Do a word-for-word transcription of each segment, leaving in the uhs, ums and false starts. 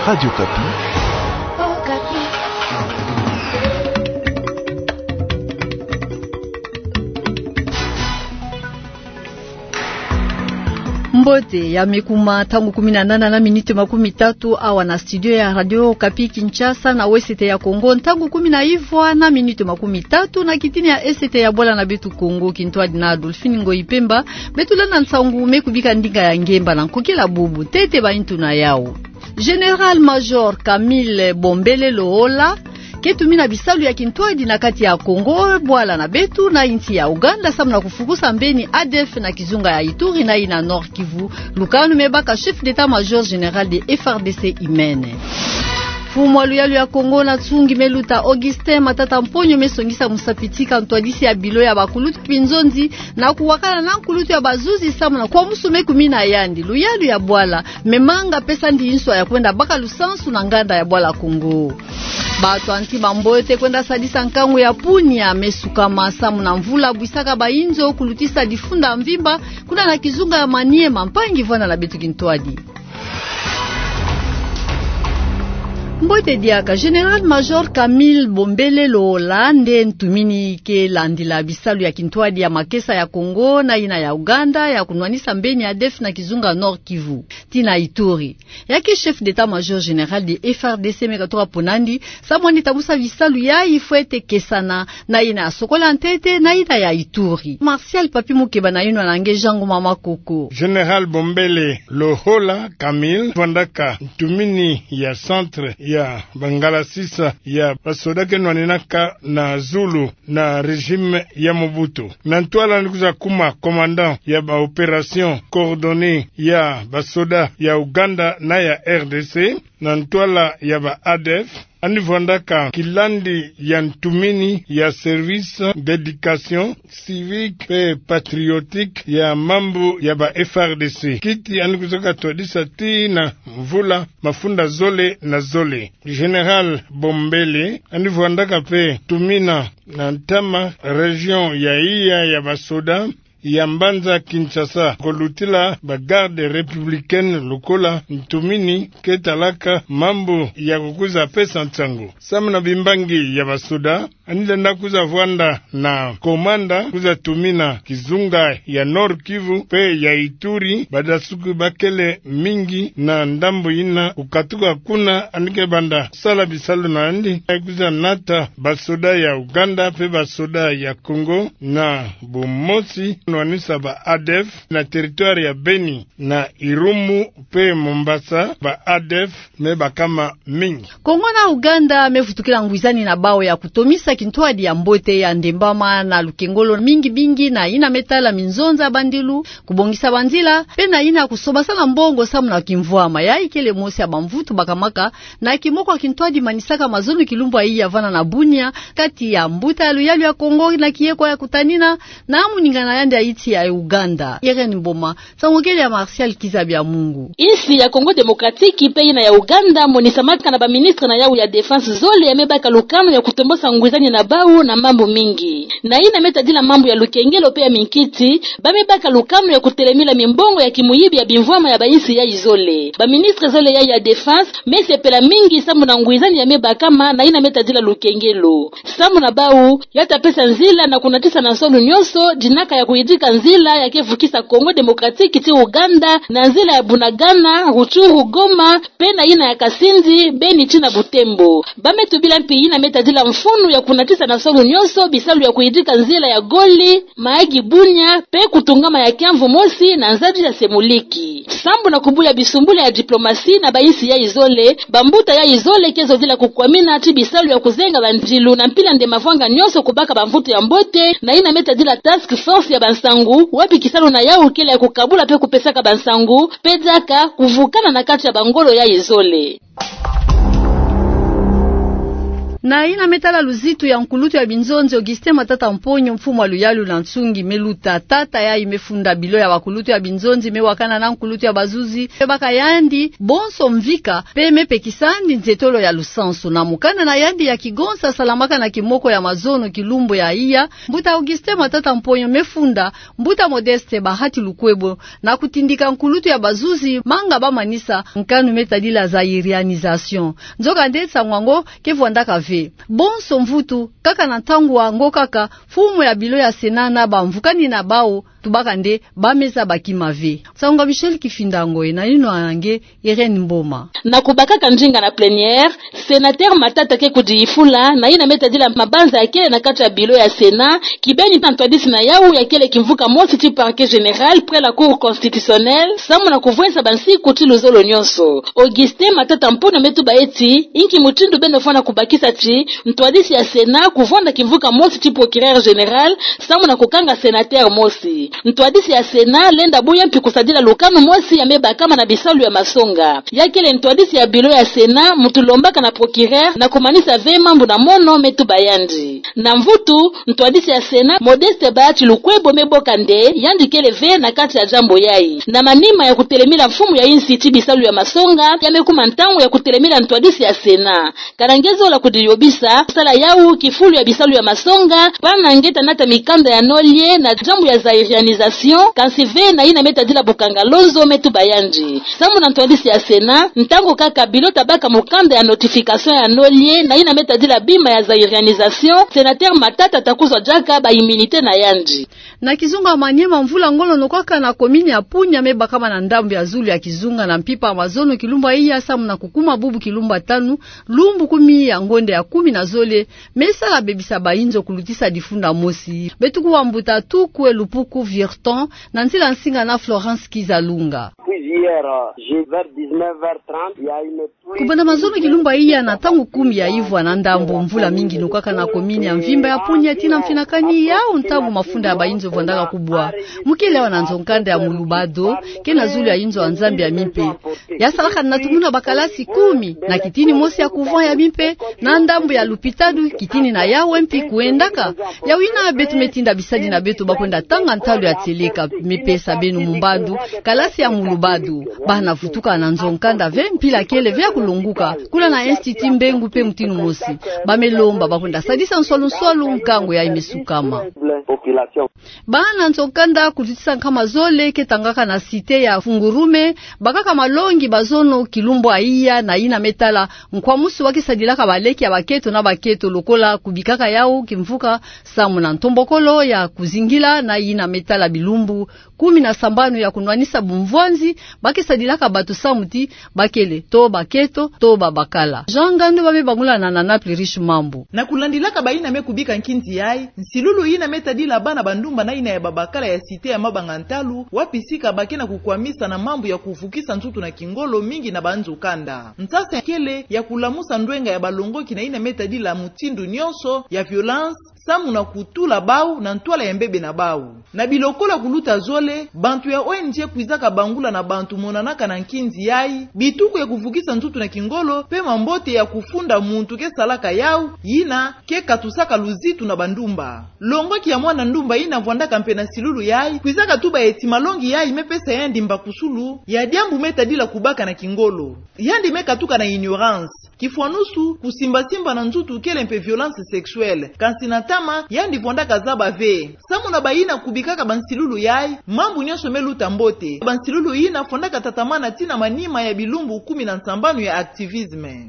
Radio Kapi. Oh, Kapi. Mbote ya mekuma tangu kumi na nane na minute makumi tatu awa na studio ya Radio Kapi Kinshasa na Wesete ya Kongo tangu kumi na ivwa na minute makumi tatu na kitini ya Esete ya Bola na betu Kongo Kintwadi na Adolphine Ngoi Pemba betu lana nsangu mekubika ndinga ya ngemba na nkokela bubu tete ba intu na yao. General Major Camille Bombele Lohola ketumina bisalu ya Kintwadi na kati ya Kongo Bwala na betu na inti ya Uganda samna kufukusa mbeni A D F na Kizunga ya Ituri na ina Nord Kivu. Lukanu mebaka chef d'état major général de F R D C Imene. Fumwalu yalu ya Kongo na tsungi meluta Augustin Matata Mponyo mesongisa musapitika ntwadisi ya bilo ya bakulutu pinzonzi na kuwakana na nkulutu ya bazuzi samuna kwa musume kumina yandi luyalu ya Bwala memanga pesa ndi inswa ya kwenda baka lusansu na nganda ya Bwala Kongo. Batu anti bambote kwenda sadisa nkangu ya punya mesuka masamu na mvula buisaka bainzo kulutisa difunda mvimba kuna na Kizunga ya Maniema mpangi vwana la betu Kintwadi. Mbote diaka General Major Camille Bombele Lohola nde ntumini ke landila bisalu ya Kintwadi ya makesa ya Kongo na ina ya Uganda ya kunwanisa mbeni ya D F na Kizunga Nord Kivu tina Ituri yake chef d'état major général de F R D C mekatoka ponandi samwani tabusa bisalu ya ifwete kesana na ina ya Sokola Ntete na ina ya Ituri. Martial Papi Mukeba na ino nange Jango Mama Koko. General Bombele Lohola Camille Vandaka ntumini ya centre ya Bangala sisa ya basodake nwaninaka na Zulu na regime ya Mobutu. Nantwala nikuza kuma commandant ya ba operation coordonnée ya basoda ya Uganda na ya R D C. Nantwala ya ba A D F. Anivandaka kilandi ya ntumini ya service d'éducation civique et patriotique ya mambo ya ba F R D C. Kiti anikuzaka twadisa ti na mvula mafunda zole na zole. General Bombele anivandaka pe tumina na ntama region ya iya ya basoda ya Mbanza Kinshasa kolutila ba garde républicaine lukola ntumini ketalaka mambo ya kukuza pesa ntsango samna bimbangi ya basoda anilenda kuza vwanda na komanda kuza tumina Kizunga ya Nord Kivu pe ya Ituri badasuku bakele mingi na ndambo ina ukatuka kuna anike banda sala bisalu na andi kuza nata basoda ya Uganda pe basoda ya Kongo na Bumosi nwanisa ba A D F na territoire ya Beni na Irumu pe Mombasa ba A D F meba kama mingi. Kongo na Uganda mefutukila ngwizani na bao ya kutomisa Kintwadi ya Mbote ya Ndembama na Lukengolo mingi bingi na ina metala minzonza bandilu kubongisa bandila pe na ina kusoba sana mbongo samu na kimvwama ya ikele mosi ya bamvutu bakamaka na kimoko Kintwadi manisaka mazonu kilumbu ya iya vana na Bunia kati ya Mbuta ya Luyalu ya Kongo na Kieko ya Kutanina na amuningana yande ya iti ya Uganda. Yeren Mboma Sangokele ya Martial Kizabia Mungu. Isi ya Kongo Demokratiki pe ina ya Uganda monisamaka na ba ministre na yao ya defense zole ya mebaka lukano ya kutombosa ngwizani na bau na mambo mingi. Na ina metadila mambo ya Lukengelo pe ya Minkiti ba mebaka lukano ya kutelemila mimbongo ya kimuyibi ya bimvwama ya baisi ya izole. Ba ministre zole ya ya defense mese pela mingi samu na ngwizani ya mebaka ma na ina metadila Lukengelo. Samu na bau yata pesa nzila na kunatisa na solu nyoso jinaka ya kuidika nzila ya kevukisa Kongo Demokratiki ti Uganda na nzila ya Bunagana, Ruchuru, Goma, pena ina ya Kasinzi, Beni tina Butembo. Bame tubila mpi ina metadila mfunu ya kunatisa na solu nyoso bisalu ya kuidika nzila ya Goli, Maagi Bunya, pe kutungama ya Kiamvu Mosi na nzaji ya Semuliki. Sambu na kubuya bisumbule ya diplomasi na baisi ya izole, bambuta ya izole kezo zila kukwamina ati bisalu ya kuzenga banjilu na mpila ndemavwanga nyoso kubaka bamvutu ya Mbote na ina metadila task force ya Bansangu wapi kisalo na yao kile ya kukabula pe kupesaka Bansangu pedaka kuvukana na kati ya bangolo ya izole. na ina metala luzitu ya nkulutu ya binzonzi Augustin Matata Mponyo mfumu wa luyalu na nsungi meluta tata ya imefunda bilo ya wakulutu ya binzonzi mewakana na nkulutu ya bazuzi baka yandi bonso mvika peme pekisandi nzetolo ya lusansu na mukana na yandi ya kigonsa salamaka na kimoko ya mazono kilumbo ya iya mbuta Augustin Matata Mponyo mefunda mbuta Modeste Bahati Lukwebo na kutindika nkulutu ya bazuzi manga bamanisa nkanu metadila za irianization nzoka ndetsa mwango kevwandaka ve bonso mvutu kaka na tangu wango kaka fumu ya bilo ya senana bamvukani na bao tubaka nde bameza bakima ve Tsanga Michel Kifindango na ino ange Irene Mboma na kubaka njinga na plénière sénateur Matata ke kujifula na ina metadila mabanza yake na kati ya bilo ya Sena kibeni tantwadisi na yau ya kele kimvuka mosi ti parquet général près la cour constitutionnelle samu na kuvweza bansi kuti luzolo nyonso Augustin Matata Mponyo metu baeti inki mutindu beno fana kubakisa ti mtwadisi ya Sena kuvonda kimvuka mosi ti procureur général samu na kukanga sénateur mosi mtwadisi ya Sena lenda buya mpi kusadila lukano mosi ya meba kama na bisalu ya masonga yakele mtwadisi ya bilo ya Sena mutulombaka na procureur na kumanisa ve mambu na mono metu bayandi na mvutu mtwadisi ya Sena Modeste Bahati Lukwebo meboka nde yandi kele ve na kati ya jambo yai na manima ya kutelemila mfumu ya insi ti bisalu ya masonga yamekuma ntangu ya kutelemila mtwadisi ya Sena karangezo la kudiyobisa sala yau kifulu ya bisalu ya masonga pana ngeta nata mikanda ya nolie na jambo ya zairianization kansive na ina metadila bukanga lonzo metu bayandi samu na mtwadisi ya Sena ntango kaka bilo tabaka mukanda ya notification ya nolie na ina metadila bima ya zairianization sénateur Matata takuzwa jaka ba immunité na yandi na kizunga Manyema mvula ngolo nokwaka na komini ya Punya meba kama na ndambu ya zulu ya kizunga na mpipa Amazono kilumba iya samu na kukuma bubu kilumba tanu lumbu kumi ya ngonde ya kumi na zole mesa la bebisa bainzo kulutisa difunda mosi betuku wa mbuta tukwe lupuku Virton na ntila nsinga na Florence Kizalunga kubana Mazono kilumba iya na tangu kumi ya hivwa na ndambu mvula mingi nukaka na komini ya mvimba ya Punya tina mfinakani yao ntabu mafunda ya bainzo vondaka kubwa mukile wana nzonkanda ya mulubado kena zulu ya inzo anzambi ya mimpe ya salaka na tumuna bakalasi kumi na kitini mosi ya kuvwa ya mimpe na ndambu ya lupitadu kitini na yawe mpi kuendaka ya wina betu metinda bisadi na betu bakwenda tanga ntalu ya teleka mipesa benu mumbadu kalasi ya mulubadu bana futuka na nzonkanda ve mpila kele vya kulunguka kula na institut mbengu pe mtinu mosi bamelomba bakwenda sadisa nsolu nsolu nkango ya imesukama bana nzokanda kutitisa kama zole ketangaka na site ya Fungurume bakaka malongi bazono kilumbo aiya na ina metala nkwamusu wakisadilaka baleki ya baketo na baketo lokola kubikaka yao kimvuka samu na ntombokolo ya kuzingila na ina metala bilumbu kumi na sambanu ya kunwanisa bumvwanzi bakisadilaka batu samuti bakele to baketo to babakala jangando babe bangula na nanapli riche mambo na kulandilaka baina mekubika nkinzi yai nsilulu ina metadila bana bandumba na ina ya babakala ya site ya Mabangantalu wapisika bakena kukwamisa na mambo ya kuvukisa ntutu na kingolo mingi na banzu kanda ntasa kele ya kulamusa ndwenga ya balongoki na ina metadila mutindu nyonso ya violence samu na kutula bau na ntwala ya mbebe na bau na bilokola kuluta zole bantu ya O N G kuizaka bangula na bantu monanaka na nkinzi yai bituku ya kuvukisa ntutu na kingolo pe mambote ya kufunda muntu ke salaka yau yina ke katusaka luzitu na bandumba longoki ya mwana ndumba ina vwandaka mpe na silulu yai kuizaka tuba eti malongi yai mepesa yandi mba kusulu ya diambu metadila kubaka na kingolo yandi mekatuka na ignorance kifuanusu kusimba simba na nzutu kele mpe violence sexuelle kansinatama yandi vwandaka zaba ve samu na baina kubikaka bansilulu yai mambu nyonso meluta mbote bansilulu ina fondaka tatamana tina manima ya bilumbu kumi na nsambanu ya activisme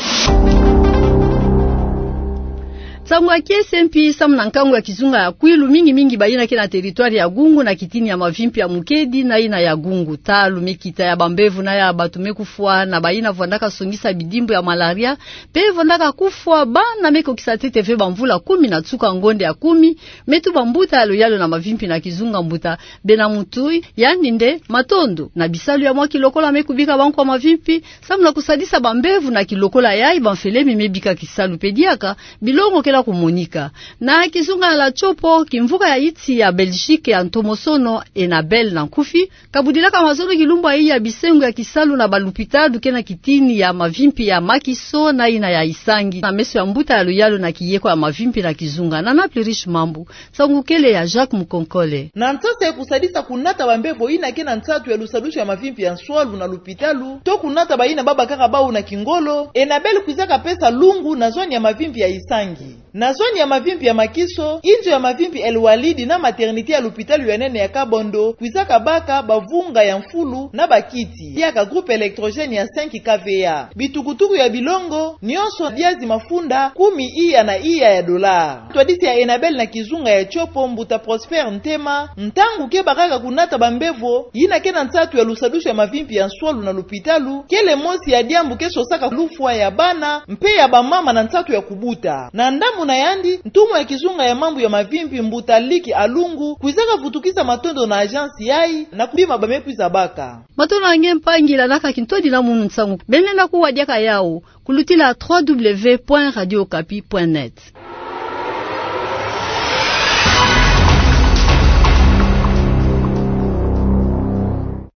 Sangwa kiese mpi samu na nkangu ya kizunga ya kwilu mingi mingi baina kena teritwari ya Gungu na kitini ya mavimpi ya Mukedi na ina ya Gungu talu mikita ya bambevu na ya batume kufua na baina vondaka songisa bidimbu ya malaria pe vondaka kufua bana meko kisatete ve bamvula kumi na tsuka ngonde ya kumi metu bambuta yalo yalo na mavimpi na kizunga mbuta bena mutui yani nde matondo na bisalu ya mwaki lokola mekubika banko mavimpi samu na kusadisa bambevu na kilokola yai banfelemi mebika kisalu pediaka bilongo kela bila kumunika. Na kizunga la chopo kimvuka ya iti ya Belgique ya Ntomosono Enabel na Nkufi kabudila kama zono kilumba hii ya Bisengo ya Kisalu na balupitadu kena kitini ya mavimpi ya Makiso na ina ya Isangi na meso ya mbuta ya Luyalo na kiyeko ya mavimpi na kizunga na naplirish mambu sangukele ya Jacques Mukonkole na ntasa ya kusadisa kunata bambevo ina kena ntatu ya lusadusho ya mavimpi ya Nswalu na Lupitalu to kunata baina baba Karabau na Kingolo Enabel kuzaka pesa lungu na zoni ya mavimpi ya Isangi na zoni ya mavimpi ya Makiso injo ya mavimpi El Walidi na maternité ya Lupitalu ya nene ya Kabondo kuzaka baka bavunga ya Mfulu na bakiti ya ka groupe électrogène ya cinq K V A bitukutuku ya bilongo nyonso diazi mafunda kumi iya na iya ya dola twadisi ya Enabel na kizunga ya chopo mbuta Prosper Ntema ntangu ke bakaka kunata bambevo yina kena ntatu ya lusadusho ya mavimpi ya Nswalu na Lupitalu kele mosi ya diambu kesho saka lufwa ya bana mpe ya bamama na ntatu ya kubuta na ndamu na yandi ntumu ya kizunga ya mambu ya mavimpi mbuta Liki Alungu kuizaka vutukisa matondo na agensi yai na kubima bamepu za baka matondo ange mpangila naka kintodi na munu nsangu benena kuwa diaka yao kulutila w w w point radio okapi point net.